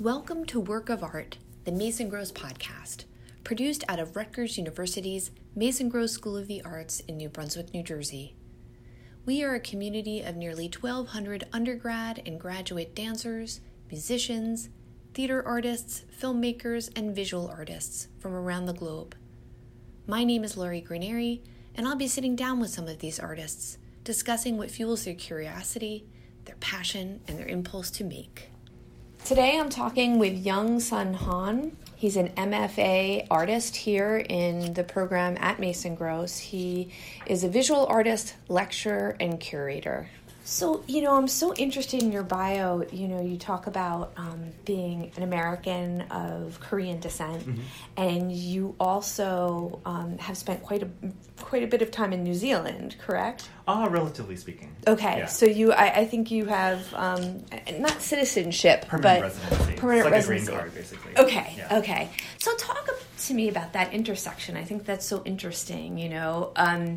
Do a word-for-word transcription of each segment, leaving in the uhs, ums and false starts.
Welcome to Work of Art, the Mason Gross podcast, produced out of Rutgers University's Mason Gross School of the Arts in New Brunswick, New Jersey. We are a community of nearly twelve hundred undergrad and graduate dancers, musicians, theater artists, filmmakers, and visual artists from around the globe. My name is Laurie Granieri, and I'll be sitting down with some of these artists, discussing what fuels their curiosity, their passion, and their impulse to make. Today I'm talking with Young Sun Han. He's an M F A artist here in the program at Mason Gross. He is a visual artist, lecturer, and curator. So, you know, I'm so interested in your bio. You know, you talk about um, being an American of Korean descent, mm-hmm. and you also um, have spent quite a quite a bit of time in New Zealand, correct? Ah, uh, relatively speaking. Okay, yeah. So you, I, I think you have um, not citizenship, permanent but residency. Permanent it's like residency. A green card, basically. Okay, yeah. okay. So talk to me about that intersection. I think that's so interesting. You know. Um,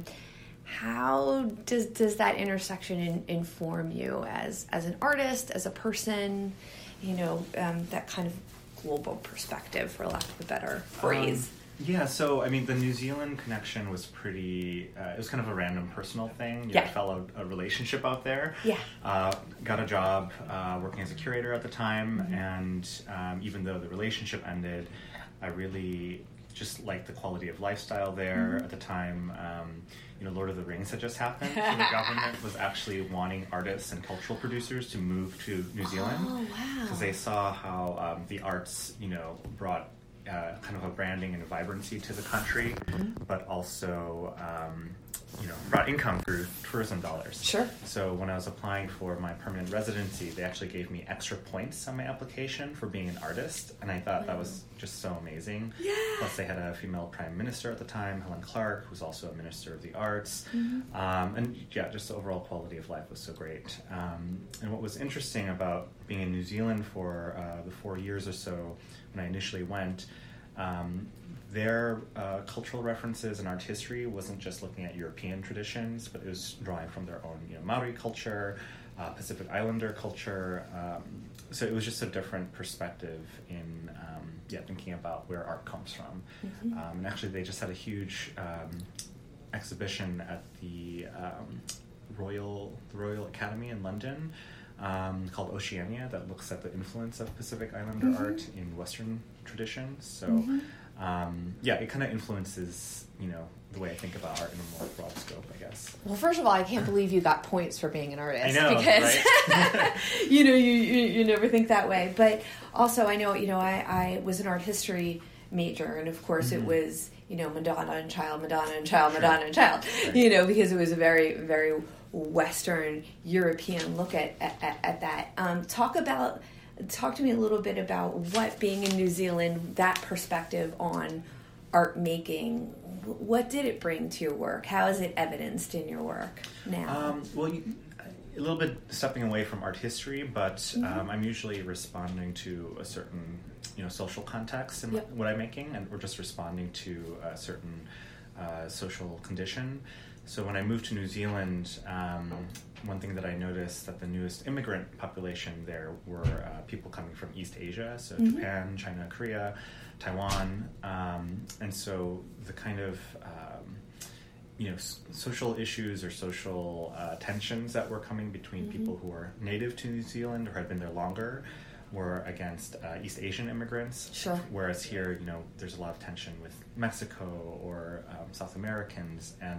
How does does that intersection in, inform you as as an artist, as a person, you know, um, that kind of global perspective, for lack of a better phrase? Um, yeah, so, I mean, the New Zealand connection was pretty, uh, it was kind of a random personal thing. You yeah. know, I fell a, a relationship out there. Yeah. Uh, got a job uh, working as a curator at the time, mm-hmm. and um, even though the relationship ended, I really just liked the quality of lifestyle there mm-hmm. at the time. Um, you know, Lord of the Rings had just happened, so the government was actually wanting artists and cultural producers to move to New Zealand. Oh, wow. Because they saw how um, the arts, you know, brought uh, kind of a branding and a vibrancy to the country, mm-hmm. but also, um, you know, brought income through tourism dollars. Sure. So when I was applying for my permanent residency, they actually gave me extra points on my application for being an artist, and I thought wow. that was just so amazing. Yeah. Plus, they had a female prime minister at the time, Helen Clark, who was also a minister of the arts. Mm-hmm. Um, and yeah, just the overall quality of life was so great. Um, and what was interesting about being in New Zealand for uh, the four years or so when I initially went, um, their uh, cultural references and art history wasn't just looking at European traditions, but it was drawing from their own, you know, Maori culture, uh, Pacific Islander culture. Um, so it was just a different perspective in, um, yeah, thinking about where art comes from. Mm-hmm. Um, and actually, they just had a huge um, exhibition at the um, Royal the Royal Academy in London um, called Oceania that looks at the influence of Pacific Islander mm-hmm. art in Western traditions. So. Mm-hmm. Um, yeah, it kind of influences, you know, the way I think about art in a more broad scope, I guess. Well, first of all, I can't believe you got points for being an artist. I know, because, right? you know, you, you you never think that way. But also, I know, you know, I, I was an art history major, and of course mm-hmm. it was, you know, Madonna and Child, Madonna and Child, sure. Madonna and Child, right. you know, because it was a very, very Western European look at, at, at that. Um, talk about... Talk to me a little bit about what being in New Zealand, that perspective on art making, what did it bring to your work? How is it evidenced in your work now? Um, well, you, a little bit stepping away from art history, but mm-hmm. um, I'm usually responding to a certain, you know, social context in yep. what I'm making, and we're just responding to a certain uh, social condition. So when I moved to New Zealand, um, one thing that I noticed that the newest immigrant population there were uh, people coming from East Asia, so mm-hmm. Japan, China, Korea, Taiwan, um, and so the kind of um, you know s- social issues or social uh, tensions that were coming between mm-hmm. people who are native to New Zealand or had been there longer were against uh, East Asian immigrants. Sure. Whereas here, you know, there's a lot of tension with Mexico or um, South Americans. And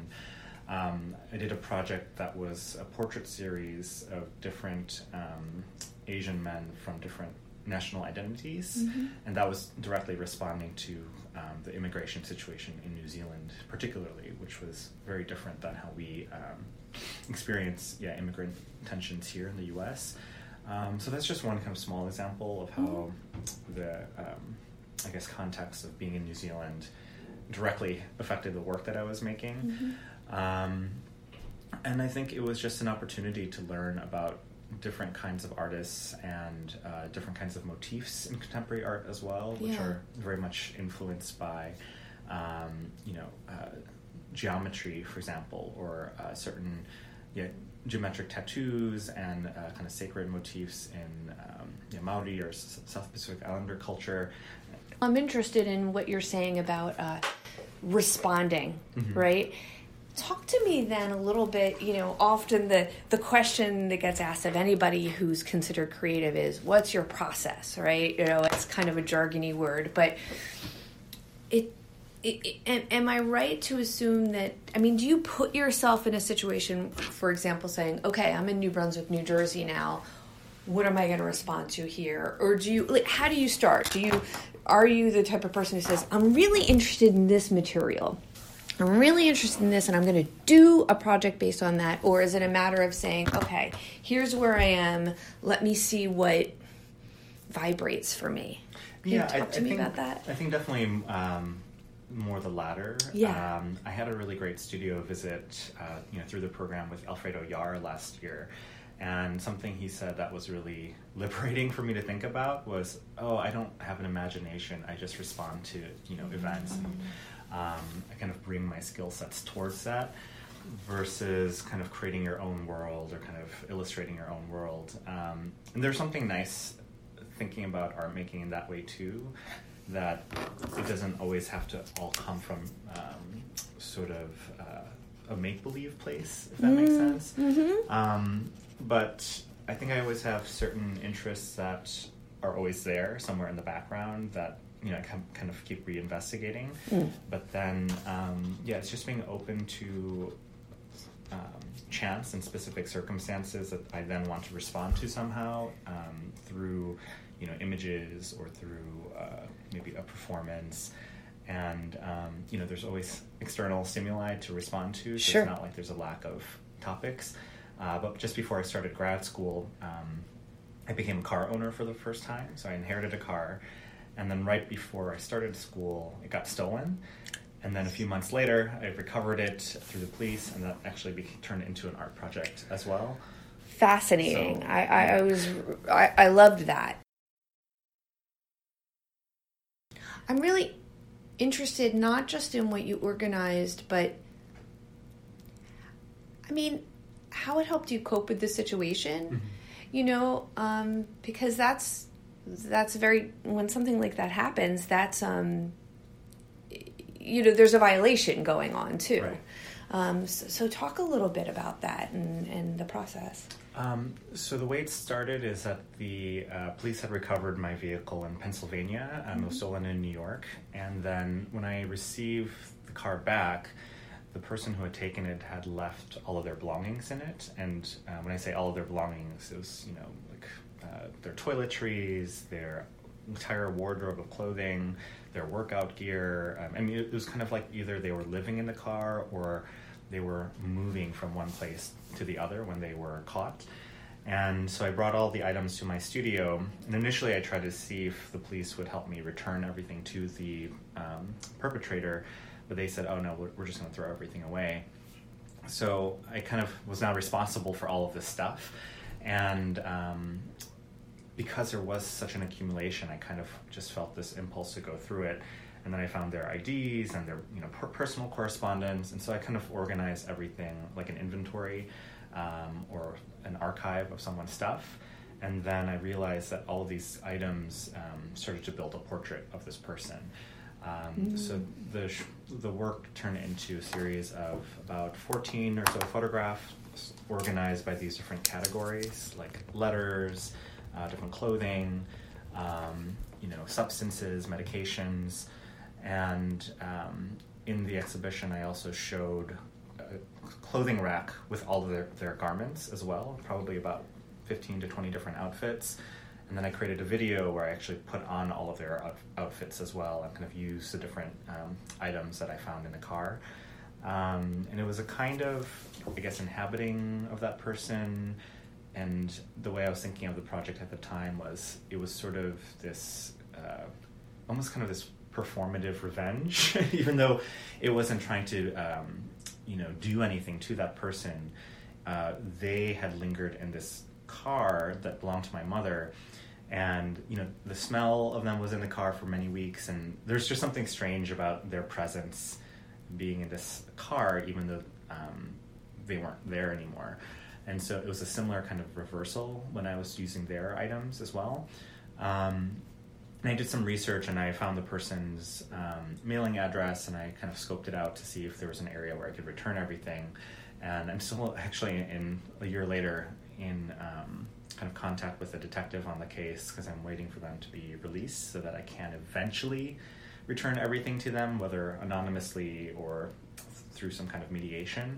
um, I did a project that was a portrait series of different um, Asian men from different national identities. Mm-hmm. And that was directly responding to um, the immigration situation in New Zealand, particularly, which was very different than how we um, experience yeah, immigrant tensions here in the U S. Um, so that's just one kind of small example of how mm-hmm. the, um, I guess, context of being in New Zealand directly affected the work that I was making. Mm-hmm. Um, and I think it was just an opportunity to learn about different kinds of artists and uh, different kinds of motifs in contemporary art as well, which yeah. are very much influenced by, um, you know, uh, geometry, for example, or uh, certain yeah, geometric tattoos and uh, kind of sacred motifs in um, you know, Maori or S- South Pacific Islander culture. I'm interested in what you're saying about uh, responding, mm-hmm. right? Talk to me then a little bit, you know, often the, the question that gets asked of anybody who's considered creative is, what's your process, right? You know, it's kind of a jargony word, but it, it, it am, am I right to assume that, I mean, do you put yourself in a situation, for example, saying, okay, I'm in New Brunswick, New Jersey now, what am I going to respond to here? Or do you, like, how do you start? Do you, are you the type of person who says, I'm really interested in this material, I'm really interested in this and I'm going to do a project based on that? Or is it a matter of saying, okay, here's where I am. Let me see what vibrates for me. Can yeah, you talk I, to I me think, about that? I think definitely um, more the latter. Yeah. Um, I had a really great studio visit uh, you know, through the program with Alfredo Yar last year. And something he said that was really liberating for me to think about was, oh, I don't have an imagination. I just respond to, you know, events. Mm-hmm. And, Um, I kind of bring my skill sets towards that versus kind of creating your own world or kind of illustrating your own world. Um, and there's something nice thinking about art making in that way too, that it doesn't always have to all come from um, sort of uh, a make-believe place, if that mm-hmm. makes sense. Mm-hmm. Um, but I think I always have certain interests that are always there somewhere in the background that you know, kind of keep reinvestigating. Mm. But then, um, yeah, it's just being open to um, chance and specific circumstances that I then want to respond to somehow um, through, you know, images or through uh, maybe a performance. And, um, you know, there's always external stimuli to respond to, so sure. It's not like there's a lack of topics. Uh, but just before I started grad school, um, I became a car owner for the first time. So I inherited a car. And then right before I started school, it got stolen. And then a few months later, I recovered it through the police, and that actually became, turned into an art project as well. Fascinating. So, I, I, I was, I, I loved that. I'm really interested not just in what you organized, but I mean, how it helped you cope with the situation. Mm-hmm. You know, um, because that's that's very, when something like that happens, that's, um, you know, there's a violation going on too. Right. Um, so, so talk a little bit about that and, and the process. Um, so the way it started is that the uh, police had recovered my vehicle in Pennsylvania, and mm-hmm. it was stolen in New York. And then when I received the car back, the person who had taken it had left all of their belongings in it. And uh, when I say all of their belongings, it was, you know, like uh, their toiletries, their entire wardrobe of clothing, their workout gear. Um, I mean, it was kind of like either they were living in the car or they were moving from one place to the other when they were caught. And so I brought all the items to my studio, and initially I tried to see if the police would help me return everything to the um, perpetrator, but they said, oh no, we're, we're just going to throw everything away. So I kind of was now responsible for all of this stuff, and um, because there was such an accumulation, I kind of just felt this impulse to go through it. And then I found their I Ds and their, you know, per- personal correspondence, and so I kind of organized everything like an inventory um, or an archive of someone's stuff. And then I realized that all of these items um, started to build a portrait of this person. Um, mm. So the sh- the work turned into a series of about fourteen or so photographs organized by these different categories, like letters, uh, different clothing, um, you know, substances, medications. And um, in the exhibition, I also showed a clothing rack with all of their, their garments as well, probably about fifteen to twenty different outfits. And then I created a video where I actually put on all of their out- outfits as well and kind of used the different um, items that I found in the car. Um, and it was a kind of, I guess, inhabiting of that person. And the way I was thinking of the project at the time was it was sort of this, uh, almost kind of this performative revenge, even though it wasn't trying to, um, you know, do anything to that person. Uh, they had lingered in this car that belonged to my mother, and you know, the smell of them was in the car for many weeks, and there's just something strange about their presence being in this car, even though um, they weren't there anymore. And so it was a similar kind of reversal when I was using their items as well. Um, and I did some research, and I found the person's um, mailing address, and I kind of scoped it out to see if there was an area where I could return everything. And I'm still actually, in a year later, in um, kind of contact with a detective on the case, because I'm waiting for them to be released so that I can eventually return everything to them, whether anonymously or through some kind of mediation.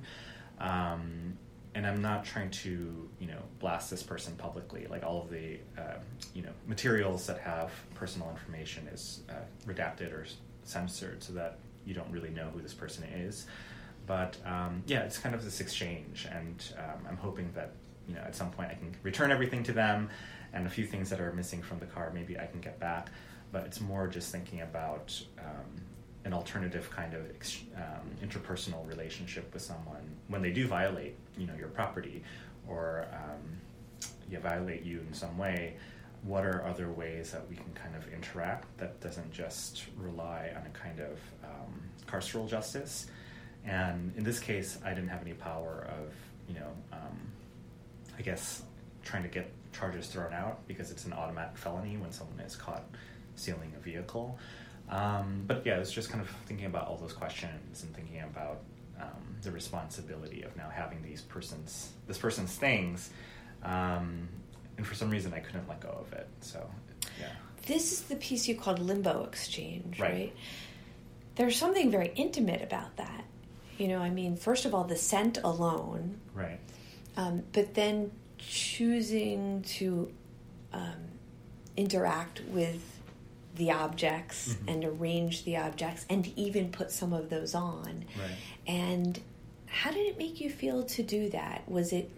Um, and I'm not trying to, you know, blast this person publicly. Like, all of the, uh, you know, materials that have personal information is uh, redacted or censored so that you don't really know who this person is. But um, yeah, it's kind of this exchange, and um, I'm hoping that, you know, at some point I can return everything to them, and a few things that are missing from the car maybe I can get back. But it's more just thinking about um, an alternative kind of ex- um, interpersonal relationship with someone when they do violate, you know, your property, or um, you violate you in some way. What are other ways that we can kind of interact that doesn't just rely on a kind of um, carceral justice? And in this case, I didn't have any power of, you know, um, I guess trying to get charges thrown out, because it's an automatic felony when someone is caught stealing a vehicle. Um, but yeah, it's just kind of thinking about all those questions and thinking about um, the responsibility of now having these persons, this person's things, um, and for some reason I couldn't let go of it. So, yeah. This is the piece you called limbo exchange, right? Right. There's something very intimate about that. You know, I mean, first of all, the scent alone, right? Um, but then choosing to um, interact with the objects mm-hmm. and arrange the objects and even put some of those on. Right. And how did it make you feel to do that? Was it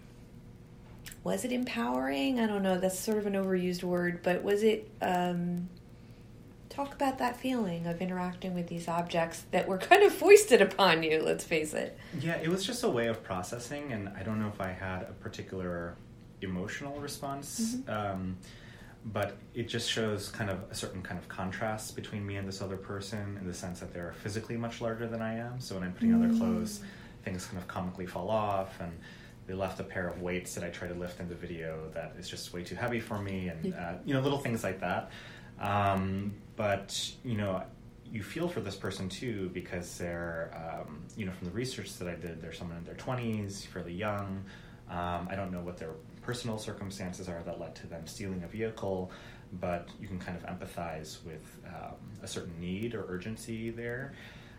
was it empowering? I don't know, that's sort of an overused word, but was it um, talk about that feeling of interacting with these objects that were kind of foisted upon you, let's face it. Yeah, it was just a way of processing, and I don't know if I had a particular emotional response. Mm-hmm. Um, but it just shows kind of a certain kind of contrast between me and this other person, in the sense that they're physically much larger than I am. So when I'm putting on their clothes, things kind of comically fall off, and they left a pair of weights that I try to lift in the video that is just way too heavy for me, and uh, you know, little things like that. Um, but you know, you feel for this person too, because they're, um, you know, from the research that I did, they're someone in their twenties, fairly young. Um, I don't know what their personal circumstances are that led to them stealing a vehicle, but you can kind of empathize with um, a certain need or urgency there.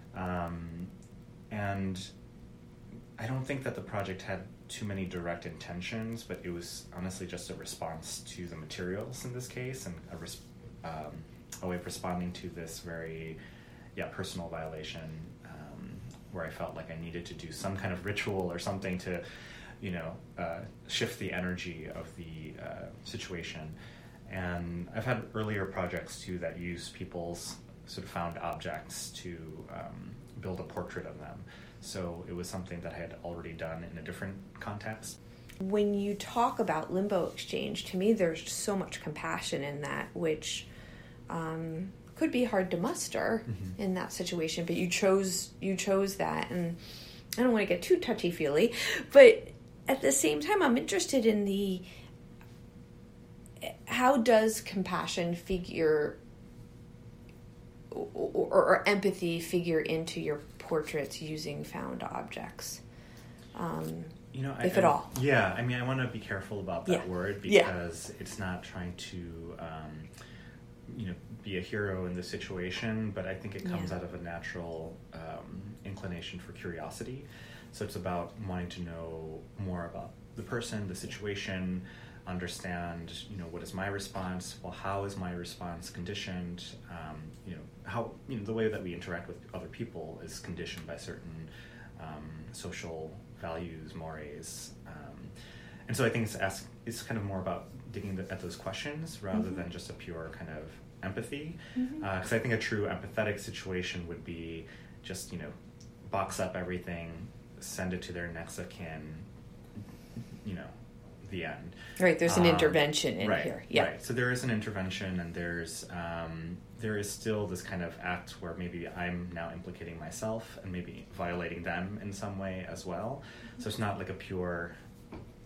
Um, and I don't think that the project had too many direct intentions, but it was honestly just a response to the materials in this case, and a, res- um, a way of responding to this very yeah, personal violation, um, where I felt like I needed to do some kind of ritual or something to, you know, uh, shift the energy of the uh, situation. And I've had earlier projects too that use people's sort of found objects to um, build a portrait of them. So it was something that I had already done in a different context. When you talk about limbo exchange, to me there's so much compassion in that, which um, could be hard to muster mm-hmm. in that situation. But you chose you chose that, and I don't want to get too touchy-feely, but at the same time, I'm interested in the, how does compassion figure, or, or, or empathy figure into your portraits using found objects, um, you know, if I, at all? Yeah, I mean, I want to be careful about that yeah. word, because yeah. it's not trying to, um, you know, be a hero in the situation, but I think it comes yeah. out of a natural um, inclination for curiosity. So it's about wanting to know more about the person, the situation, understand, you know, what is my response? Well, how is my response conditioned? Um, you know, how, you know, the way that we interact with other people is conditioned by certain um, social values, mores. Um, and so I think it's ask, it's kind of more about digging the, at those questions rather mm-hmm. than just a pure kind of empathy. Because mm-hmm. uh, I think a true empathetic situation would be just, you know, box up everything, send it to their next of kin, you know, the end. Right, there's an um, intervention in right, here. Yeah. Right, so there is an intervention, and there's um, there is still this kind of act where maybe I'm now implicating myself and maybe violating them in some way as well. So it's not like a pure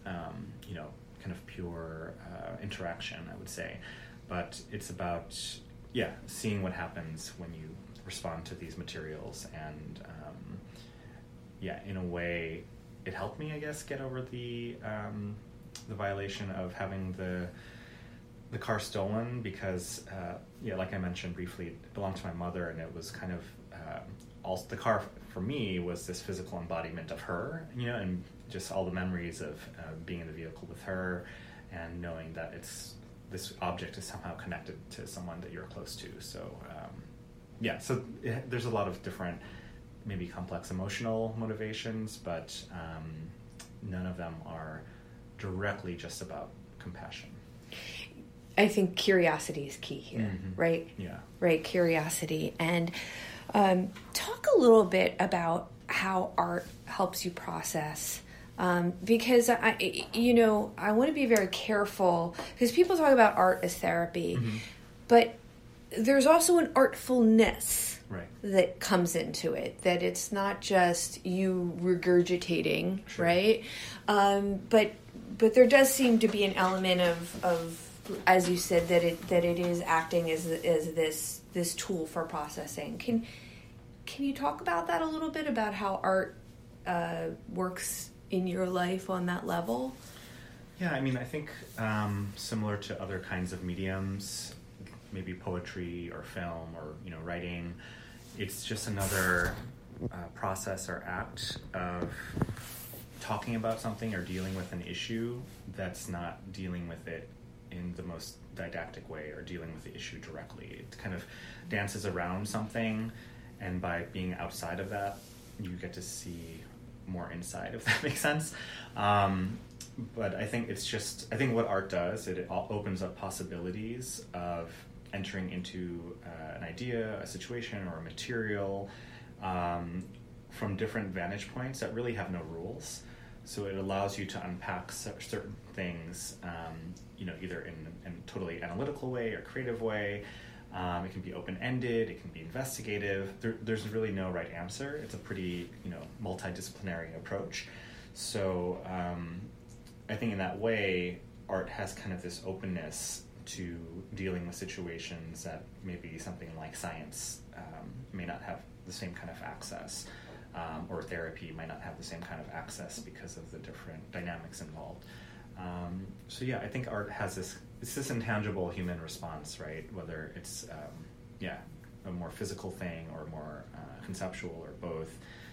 um, you know, kind of pure uh, interaction, I would say. But it's about, yeah, seeing what happens when you respond to these materials. And, um, yeah, in a way, it helped me, I guess, get over the um, the violation of having the the car stolen because, uh, yeah, like I mentioned briefly, it belonged to my mother, and it was kind of, uh, also, the car for me was this physical embodiment of her, you know, and just all the memories of uh, being in the vehicle with her and knowing that it's this object is somehow connected to someone that you're close to. So, um, yeah, so it, there's a lot of different, maybe complex emotional motivations, but um, none of them are directly just about compassion. I think curiosity is key here, mm-hmm. right? Yeah. Right, curiosity. And um, talk a little bit about how art helps you process. Um, because, I, you know, I want to be very careful, because people talk about art as therapy, mm-hmm. but there's also an artfulness right. that comes into it, that it's not just you regurgitating, sure. right? Um, but but there does seem to be an element of, of as you said, that it that it is acting as as this this tool for processing. Can can you talk about that a little bit, about how art uh, works in your life on that level? Yeah, I mean, I think um, similar to other kinds of mediums, maybe poetry or film or, you know, writing, it's just another uh, process or act of talking about something or dealing with an issue that's not dealing with it in the most didactic way or dealing with the issue directly. It kind of dances around something, and by being outside of that, you get to see more inside, if that makes sense. Um, but I think it's just, I think what art does, it, it opens up possibilities of entering into uh, an idea, a situation, or a material um, from different vantage points that really have no rules. So it allows you to unpack certain things, um, you know, either in, in a totally analytical way or creative way. Um, it can be open-ended, it can be investigative. There, there's really no right answer. It's a pretty, you know, multidisciplinary approach. So um, I think in that way, art has kind of this openness to dealing with situations that maybe something like science um, may not have the same kind of access. Um, or therapy might not have the same kind of access because of the different dynamics involved. Um, so yeah, I think art has this, it's this intangible human response, right? Whether it's, um, yeah, a more physical thing or more uh, conceptual or both.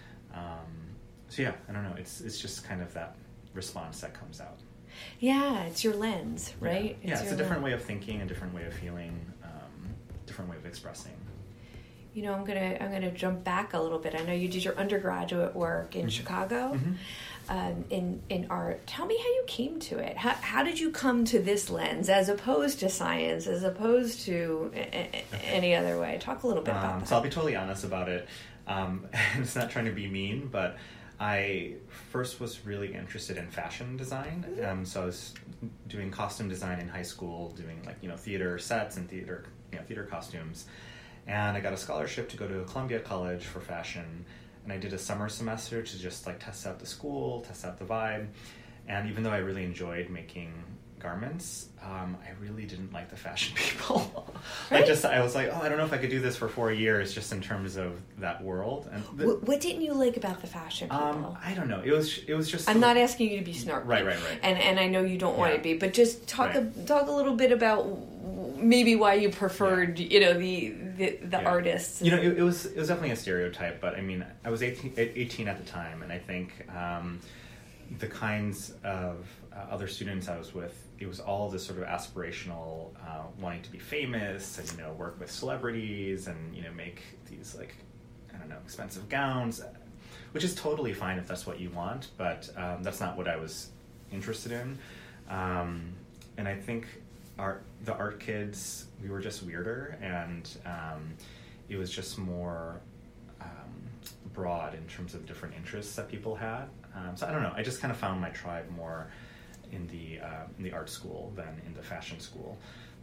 Um, so yeah, I don't know, it's it's just kind of that response that comes out. Yeah, it's your lens, right? Yeah, it's, yeah, it's a different lens. way of thinking, a different way of feeling, um, different way of expressing. You know, I'm gonna I'm gonna jump back a little bit. I know you did your undergraduate work in mm-hmm. Chicago, mm-hmm. um, in in art. Tell me how you came to it. How how did you come to this lens as opposed to science, as opposed to a, a, okay. any other way? Talk a little bit um, about that. So I'll be totally honest about it. Um, it's not trying to be mean, but I first was really interested in fashion design. Mm-hmm. Um, so I was doing costume design in high school, doing like you know theater sets and theater you know theater costumes. And I got a scholarship to go to Columbia College for fashion, and I did a summer semester to just like test out the school, test out the vibe. And even though I really enjoyed making garments, um, I really didn't like the fashion people. Right? I just I was like, oh, I don't know if I could do this for four years, just in terms of that world. And the, what, what didn't you like about the fashion people? Um, I don't know. It was it was just. I'm not asking you to be snarky, right, right, right. And and I know you don't want yeah. to be, but just talk right. a, talk a little bit about maybe why you preferred, yeah. you know, the the, the yeah. artists. You know, it, it was it was definitely a stereotype, but I mean, I was eighteen, eighteen at the time, and I think um, the kinds of uh, other students I was with, it was all this sort of aspirational, uh, wanting to be famous and, you know, work with celebrities and, you know, make these, like, I don't know, expensive gowns, which is totally fine if that's what you want, but um, that's not what I was interested in. Um, and I think art, the art kids, we were just weirder, and um, it was just more um, broad in terms of different interests that people had. Um, so I don't know, I just kind of found my tribe more in the uh, in the art school than in the fashion school.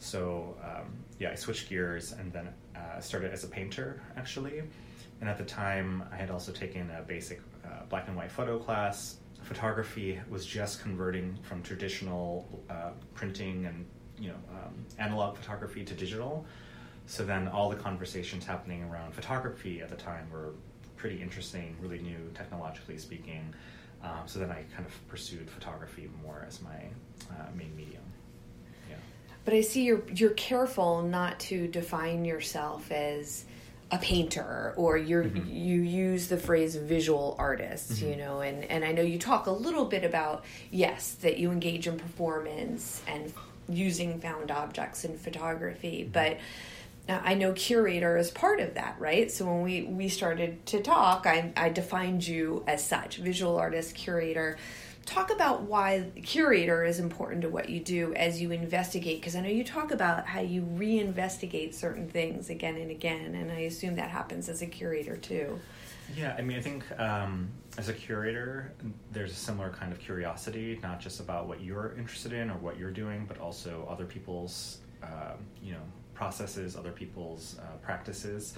So um, yeah, I switched gears and then uh, started as a painter, actually. And at the time, I had also taken a basic uh, black and white photo class, photography was just converting from traditional uh, printing and you know um, analog photography to digital. So then all the conversations happening around photography at the time were pretty interesting, really new, technologically speaking. Um, so then I kind of pursued photography more as my uh, main medium. Yeah. But I see you're you're careful not to define yourself as a painter, or you're mm-hmm. you use the phrase visual artist, mm-hmm. you know, and, and I know you talk a little bit about, yes, that you engage in performance and using found objects in photography, mm-hmm. but now, I know curator is part of that, right? So when we, we started to talk, I, I defined you as such, visual artist, curator. Talk about why curator is important to what you do as you investigate, because I know you talk about how you reinvestigate certain things again and again, and I assume that happens as a curator too. Yeah, I mean, I think um, as a curator, there's a similar kind of curiosity, not just about what you're interested in or what you're doing, but also other people's, uh, you know, processes, other people's uh, practices.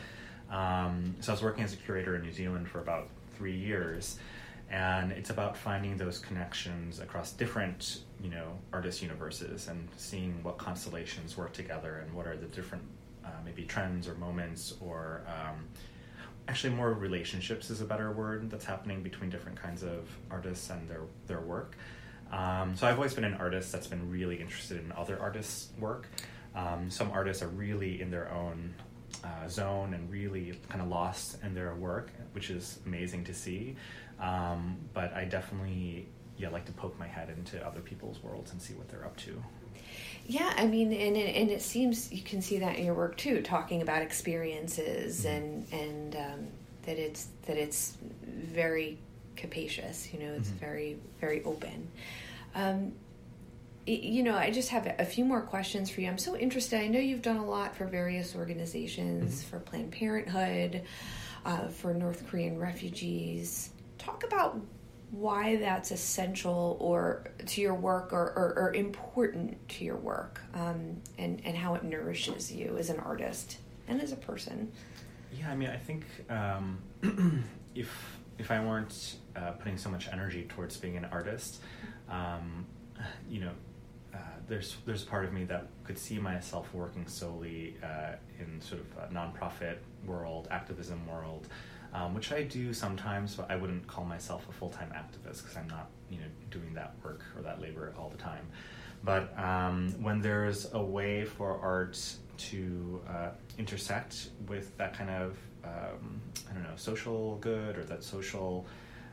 Um, so I was working as a curator in New Zealand for about three years, and it's about finding those connections across different, you know, artist universes and seeing what constellations work together and what are the different uh, maybe trends or moments or um, actually more relationships is a better word that's happening between different kinds of artists and their, their work. Um, so I've always been an artist that's been really interested in other artists' work. Um, some artists are really in their own uh, zone and really kind of lost in their work, which is amazing to see. Um, but I definitely, yeah, like to poke my head into other people's worlds and see what they're up to. Yeah, I mean, and it, and it seems you can see that in your work too, talking about experiences mm-hmm. and and um, that it's that it's very capacious. You know, it's mm-hmm. very very open. Um, You know, I just have a few more questions for you. I'm so interested. I know you've done a lot for various organizations, mm-hmm. for Planned Parenthood, uh, for North Korean refugees. Talk about why that's essential or to your work or, or, or important to your work, um, and, and how it nourishes you as an artist and as a person. Yeah, I mean, I think um, if if I weren't uh, putting so much energy towards being an artist, um, you know, Uh, there's there's a part of me that could see myself working solely uh, in sort of a nonprofit world, activism world, um, which I do sometimes, but I wouldn't call myself a full-time activist because I'm not, you know, doing that work or that labor all the time. But um, when there's a way for art to uh, intersect with that kind of, um, I don't know, social good or that social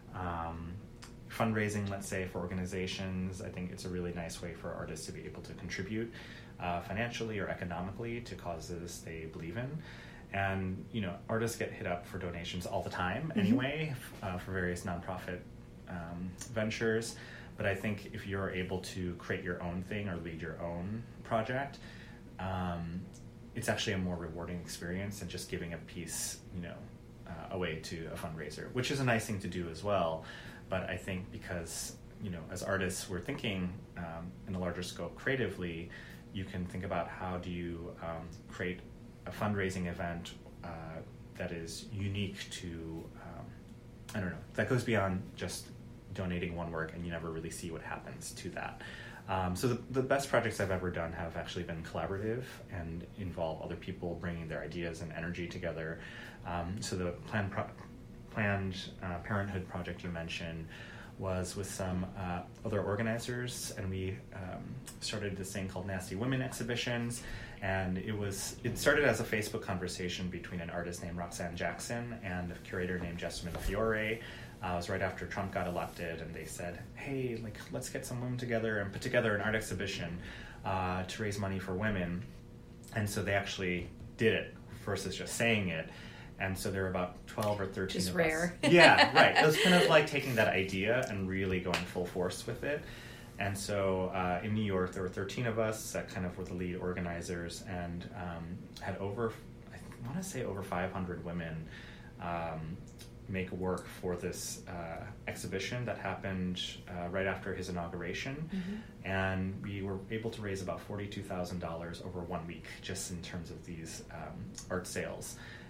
um, fundraising, let's say, for organizations, I think it's a really nice way for artists to be able to contribute uh, financially or economically to causes they believe in. And, you know, artists get hit up for donations all the time mm-hmm. anyway, uh, for various nonprofit um, ventures. But I think if you're able to create your own thing or lead your own project, um, it's actually a more rewarding experience than just giving a piece, you know, uh, away to a fundraiser, which is a nice thing to do as well. But I think because, you know, as artists, we're thinking um, in a larger scope creatively, you can think about how do you um, create a fundraising event uh, that is unique to, um, I don't know, that goes beyond just donating one work and you never really see what happens to that. Um, so the, the best projects I've ever done have actually been collaborative and involve other people bringing their ideas and energy together. Um, so the Planned Pro- Planned uh, Parenthood project you mentioned was with some uh, other organizers, and we um, started this thing called Nasty Women Exhibitions, and it was it started as a Facebook conversation between an artist named Roxanne Jackson and a curator named Jessamine Fiore. Uh, it was right after Trump got elected, and they said, hey, like, let's get some women together and put together an art exhibition uh, to raise money for women. And so they actually did it versus just saying it. And so there were about twelve or thirteen Just of rare. us. Yeah, right. It was kind of like taking that idea and really going full force with it. And so uh, in New York, there were thirteen of us that kind of were the lead organizers and um, had over, I want to say over five hundred women um, make work for this uh, exhibition that happened uh, right after his inauguration. Mm-hmm. And we were able to raise about forty-two thousand dollars over one week just in terms of these um, art sales.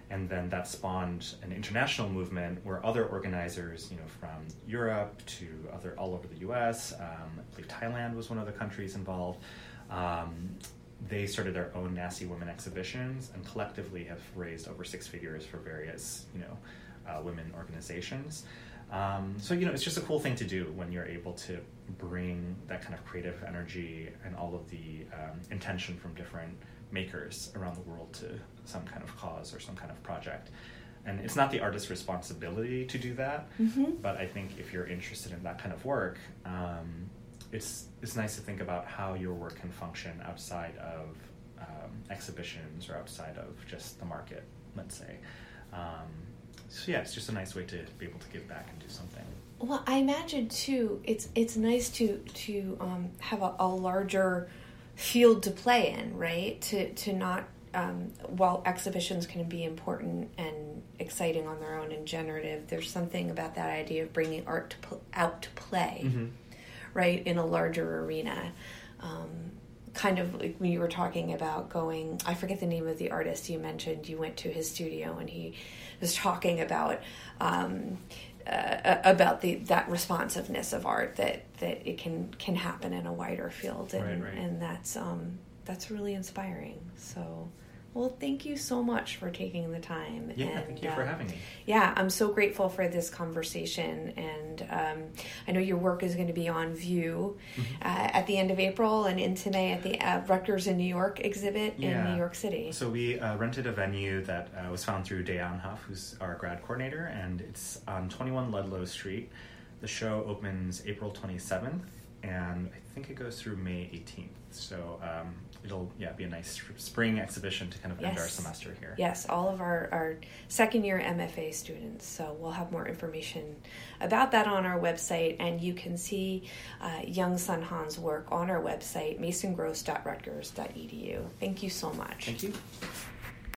And then that spawned an international movement where other organizers, you know, from Europe to other all over the U S, um, I believe Thailand was one of the countries involved. Um, they started their own Nasty Women exhibitions and collectively have raised over six figures for various, you know, uh, women organizations. Um, so, you know, it's just a cool thing to do when you're able to bring that kind of creative energy and all of the um, intention from different makers around the world to some kind of cause or some kind of project. And it's not the artist's responsibility to do that, mm-hmm. but I think if you're interested in that kind of work, um, it's it's nice to think about how your work can function outside of um, exhibitions or outside of just the market, let's say. Um, so yeah, it's just a nice way to be able to give back and do something. Well, I imagine too, it's it's nice to to um, have a, a larger field to play in, right? To to not um, while exhibitions can be important and exciting on their own and generative, there's something about that idea of bringing art to pl- out to play, mm-hmm. right, in a larger arena. Um, kind of like when you were talking about going, I forget the name of the artist you mentioned. You went to his studio and he was talking about. Um, Uh, about the that responsiveness of art, that, that it can, can happen in a wider field, and right, right. and that's um that's really inspiring. So, well, thank you so much for taking the time. Yeah, and, thank you uh, for having me. Yeah, I'm so grateful for this conversation, and um, I know your work is going to be on view mm-hmm. uh, at the end of April and into May at the uh, Rutgers in New York exhibit yeah. in New York City. So we uh, rented a venue that uh, was found through Dayan Huff, who's our grad coordinator, and it's on twenty-one Ludlow Street. The show opens April twenty-seventh, and I think it goes through May eighteenth. So um, it'll yeah be a nice spring exhibition to kind of yes. end our semester here. Yes, all of our, our second year M F A students. So we'll have more information about that on our website, and you can see uh, Young Sun Han's work on our website, mason gross dot rutgers dot e d u. Thank you so much. Thank you.